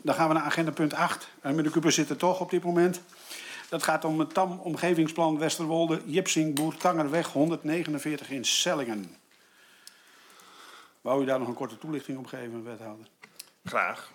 Dan gaan we naar agenda punt 8. Meneer Kuper zit er toch op dit moment. Dat gaat om het TAM Omgevingsplan Westerwolde, Jipsing, Boer-Tangerweg 149 in Sellingen. Wou u daar nog een korte toelichting op geven, wethouder? Graag.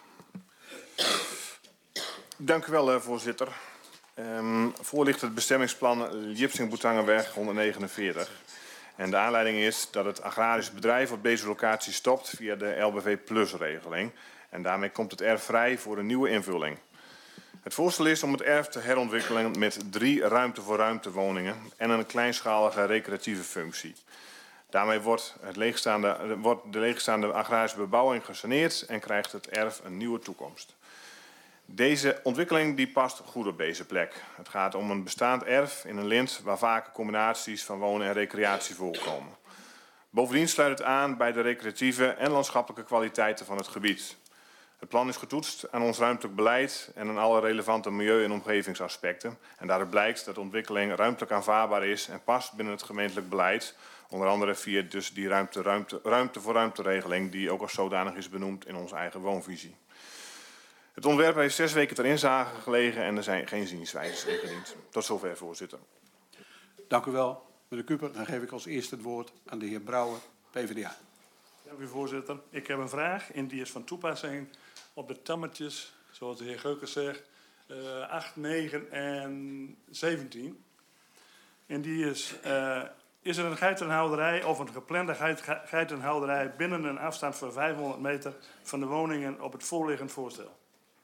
Dank u wel, voorzitter. Voor ligt het bestemmingsplan Jipsing-Boer-Tangerweg 149. En de aanleiding is dat het agrarisch bedrijf op deze locatie stopt via de LBV Plus-regeling. En daarmee komt het erf vrij voor een nieuwe invulling. Het voorstel is om het erf te herontwikkelen met 3 ruimte-voor-ruimte woningen en een kleinschalige recreatieve functie. Daarmee wordt de leegstaande agrarische bebouwing gesaneerd en krijgt het erf een nieuwe toekomst. Deze ontwikkeling die past goed op deze plek. Het gaat om een bestaand erf in een lint waar vaak combinaties van wonen en recreatie voorkomen. Bovendien sluit het aan bij de recreatieve en landschappelijke kwaliteiten van het gebied. Het plan is getoetst aan ons ruimtelijk beleid en aan alle relevante milieu- en omgevingsaspecten. En daaruit blijkt dat de ontwikkeling ruimtelijk aanvaardbaar is en past binnen het gemeentelijk beleid. Onder andere via dus die ruimte-voor-ruimte regeling die ook als zodanig is benoemd in onze eigen woonvisie. Het ontwerp heeft 6 weken ter inzage gelegen en er zijn geen zienswijzes ingediend. Tot zover, voorzitter. Dank u wel, meneer Kuper. Dan geef ik als eerste het woord aan de heer Brouwer, PvdA. Dank u, voorzitter. Ik heb een vraag en die is van toepassing op de tammetjes, zoals de heer Geukers zegt, 8, 9 en 17. En die is er een geitenhouderij of een geplande geitenhouderij binnen een afstand van 500 meter van de woningen op het voorliggend voorstel?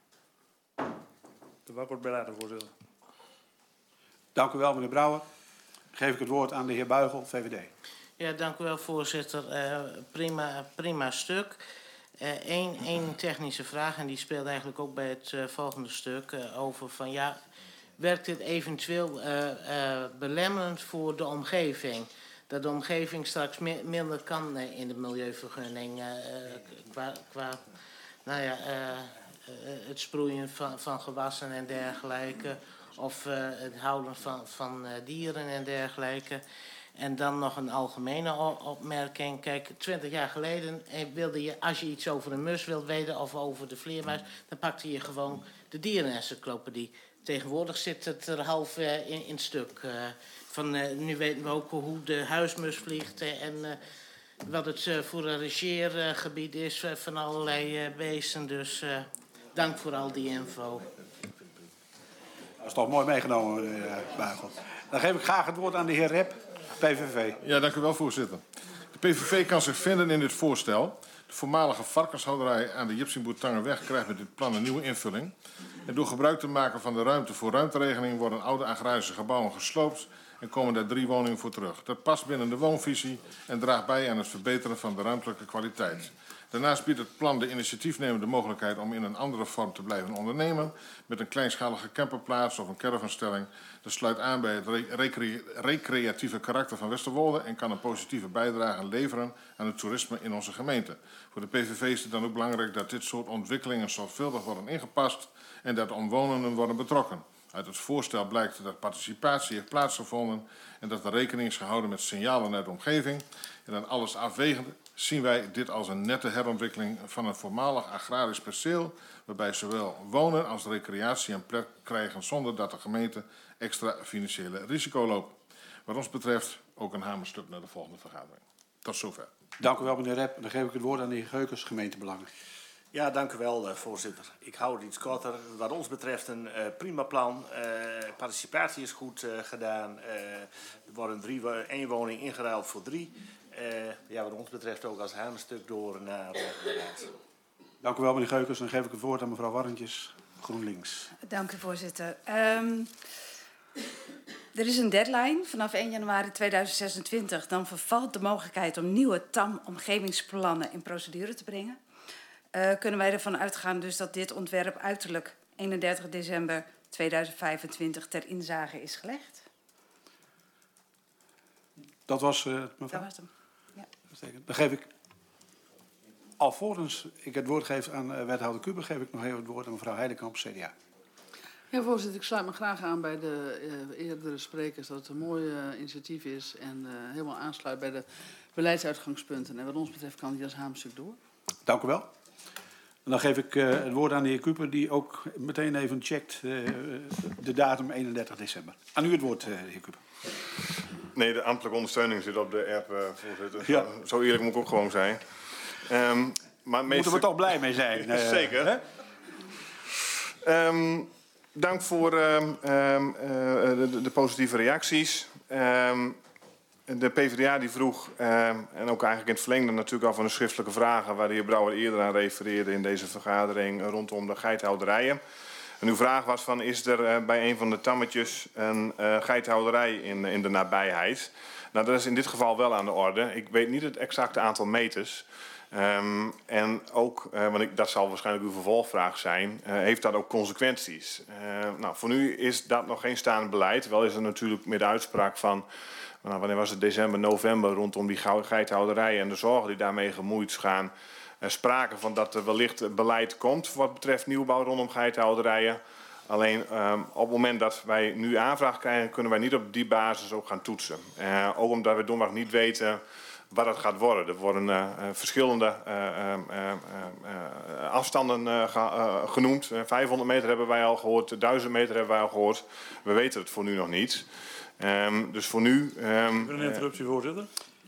De wakker bij later, voorzitter. Dank u wel, meneer Brouwer. Dan geef ik het woord aan de heer Buigel, VVD. Ja, dank u wel, voorzitter. Prima stuk. Eén technische vraag, en die speelt eigenlijk ook bij het volgende stuk over van ja, werkt dit eventueel belemmerend voor de omgeving? Dat de omgeving straks minder kan in de milieuvergunning qua het sproeien van gewassen en dergelijke, of het houden van dieren en dergelijke. En dan nog een algemene opmerking. Kijk, 20 jaar geleden wilde je, als je iets over een mus wilt weten of over de vleermuis, dan pakte je gewoon de dierenencyclopedie. Tegenwoordig zit het er half in stuk. Nu weten we ook hoe de huismus vliegt en wat het voor een regeergebied is van allerlei beesten. Dus dank voor al die info. Dat is toch mooi meegenomen, meneer Buigel. Dan geef ik graag het woord aan de heer Rep, PVV. Ja, dank u wel, voorzitter. De PVV kan zich vinden in dit voorstel. De voormalige varkenshouderij aan de Jipsing-Boer-Tangerweg krijgt met dit plan een nieuwe invulling. En door gebruik te maken van de ruimte-voor-ruimte-regeling worden oude agrarische gebouwen gesloopt en komen daar 3 woningen voor terug. Dat past binnen de woonvisie en draagt bij aan het verbeteren van de ruimtelijke kwaliteit. Daarnaast biedt het plan de initiatiefnemer de mogelijkheid om in een andere vorm te blijven ondernemen, met een kleinschalige camperplaats of een caravanstelling. Dat sluit aan bij het recreatieve karakter van Westerwolde en kan een positieve bijdrage leveren aan het toerisme in onze gemeente. Voor de PVV is het dan ook belangrijk dat dit soort ontwikkelingen zorgvuldig worden ingepast en dat omwonenden worden betrokken. Uit het voorstel blijkt dat participatie heeft plaatsgevonden en dat er rekening is gehouden met signalen uit de omgeving. En dan alles afwegend zien wij dit als een nette herontwikkeling van een voormalig agrarisch perceel, waarbij zowel wonen als recreatie een plek krijgen zonder dat de gemeente extra financiële risico loopt. Wat ons betreft ook een hamerstuk naar de volgende vergadering. Tot zover. Dank u wel, meneer Rep. Dan geef ik het woord aan de heer Geukers, gemeentebelangen. Ja, dank u wel, voorzitter. Ik hou het iets korter. Wat ons betreft een prima plan. Participatie is goed gedaan. Er worden 1 woning ingeruild voor 3. Wat ons betreft ook als hamerstuk door naar de raad. Dank u wel, meneer Geukers. Dan geef ik het woord aan mevrouw Warrentjes, GroenLinks. Dank u, voorzitter. Er is een deadline vanaf 1 januari 2026. Dan vervalt de mogelijkheid om nieuwe TAM-omgevingsplannen in procedure te brengen. Kunnen wij ervan uitgaan dus dat dit ontwerp uiterlijk 31 december 2025 ter inzage is gelegd? Dat was mevrouw? Dat was hem, ja. Dan geef ik, alvorens ik het woord geef aan wethouder Kuber, geef ik nog even het woord aan mevrouw Heidekamp, CDA. Ja, voorzitter, ik sluit me graag aan bij de eerdere sprekers dat het een mooi initiatief is en helemaal aansluit bij de beleidsuitgangspunten. En wat ons betreft kan die als hamerstuk door. Dank u wel. En dan geef ik het woord aan de heer Kuper, die ook meteen even checkt de datum 31 december. Aan u het woord, de heer Kuper. Nee, de ambtelijke ondersteuning zit op de app, voorzitter. Ja. Zo eerlijk moet ik ook gewoon zijn. Maar Moeten we toch blij mee zijn? Zeker. Dank voor de positieve reacties. De PvdA die vroeg, en ook eigenlijk in het verlengde natuurlijk al van de schriftelijke vragen waar de heer Brouwer eerder aan refereerde in deze vergadering rondom de geithouderijen. En uw vraag was van, is er bij een van de tammetjes een geithouderij in de nabijheid? Nou, dat is in dit geval wel aan de orde. Ik weet niet het exacte aantal meters. En ook, want dat zal waarschijnlijk uw vervolgvraag zijn, heeft dat ook consequenties? Nou, voor nu is dat nog geen staand beleid. Wel is er natuurlijk met de uitspraak van, nou, wanneer was het, december, november, rondom die geithouderij en de zorgen die daarmee gemoeid gaan, sprake van dat er wellicht beleid komt wat betreft nieuwbouw rondom geithouderijen. Alleen op het moment dat wij nu aanvraag krijgen, kunnen wij niet op die basis ook gaan toetsen. Ook omdat we donderdag niet weten wat het gaat worden. Er worden verschillende afstanden genoemd. 500 meter hebben wij al gehoord, 1000 meter hebben wij al gehoord. We weten het voor nu nog niet. Dus voor nu... Een interruptie, voorzitter.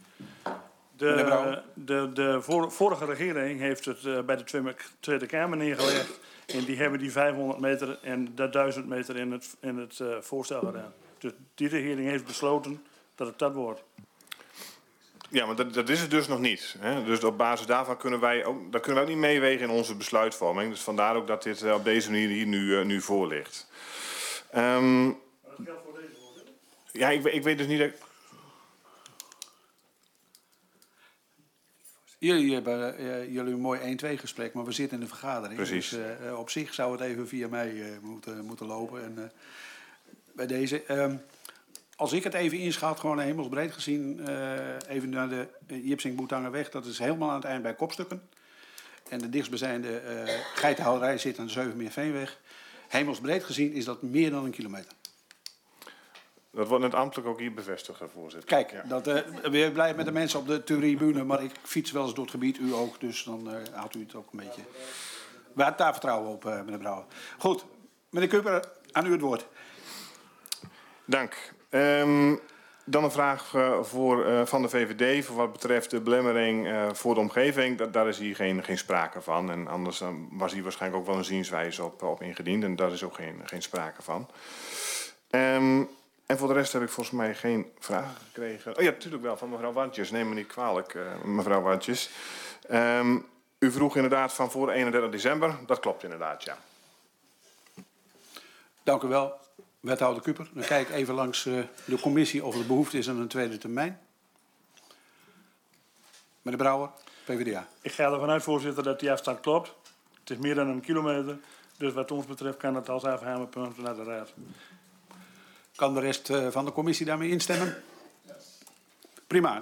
De vorige regering heeft het bij de Tweede Kamer neergelegd. En die hebben die 500 meter en de 1000 meter in het voorstel gedaan. Dus die regering heeft besloten dat het dat wordt. Ja, maar dat is het dus nog niet. Hè? Dus op basis daarvan kunnen wij ook niet meewegen in onze besluitvorming. Dus vandaar ook dat dit op deze manier hier nu voor ligt. Dat geldt voor deze, voorzitter? Ja, ik weet dus niet... Jullie hebben een mooi 1-2 gesprek, maar we zitten in de vergadering. Precies. Dus op zich zou het even via mij moeten lopen. En, bij deze... als ik het even inschat, gewoon hemelsbreed gezien, even naar de Jipsing-Boetangerweg. Dat is helemaal aan het eind bij Kopstukken. En de dichtstbijzijnde geitenhouderij zit aan de Zeuvenmeerveenweg. Hemelsbreed gezien is dat meer dan 1 kilometer. Dat wordt net ambtelijk ook hier bevestigd, voorzitter. Kijk, ja. weer blij met de mensen op de tribune, maar ik fiets wel eens door het gebied, u ook. Dus dan houdt u het ook een beetje... We hebben daar vertrouwen op, meneer Brouwer. Goed, meneer Kuper, aan u het woord. Dank. Dan een vraag van de VVD voor wat betreft de belemmering voor de omgeving. Daar is hier geen sprake van. En anders was hier waarschijnlijk ook wel een zienswijze op ingediend. En daar is ook geen sprake van. En voor de rest heb ik volgens mij geen vragen gekregen. Oh ja, natuurlijk wel, van mevrouw Wantjes. Neem me niet kwalijk, mevrouw Wantjes. U vroeg inderdaad van voor 31 december. Dat klopt inderdaad, ja. Dank u wel, wethouder Kuper. Dan kijk ik even langs de commissie of er behoefte is aan een tweede termijn. Meneer Brouwer, PvdA. Ik ga ervan uit, voorzitter, dat die afstand klopt. Het is meer dan 1 kilometer. Dus wat ons betreft kan het als afhamerpunt naar de raad. Kan de rest van de commissie daarmee instemmen? Prima.